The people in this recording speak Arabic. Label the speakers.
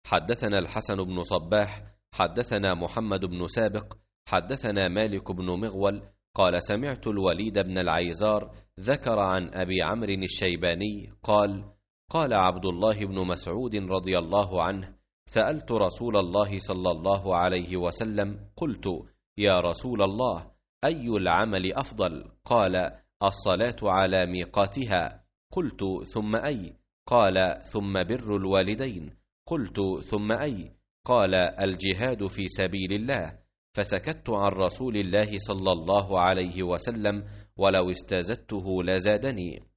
Speaker 1: حدثنا الحسن بن صباح حدثنا محمد بن سابق حدثنا مالك بن مغول قال سمعت الوليد بن العيزار ذكر عن أبي عمرو الشيباني قال قال عبد الله بن مسعود رضي الله عنه سألت رسول الله صلى الله عليه وسلم قلت يا رسول الله أي العمل أفضل؟ قال الصلاة على ميقاتها. قلت ثم أي؟ قال ثم بر الوالدين. قلت ثم أي؟ قال الجهاد في سبيل الله. فسكت عن رسول الله صلى الله عليه وسلم ولو استزدته لزادني.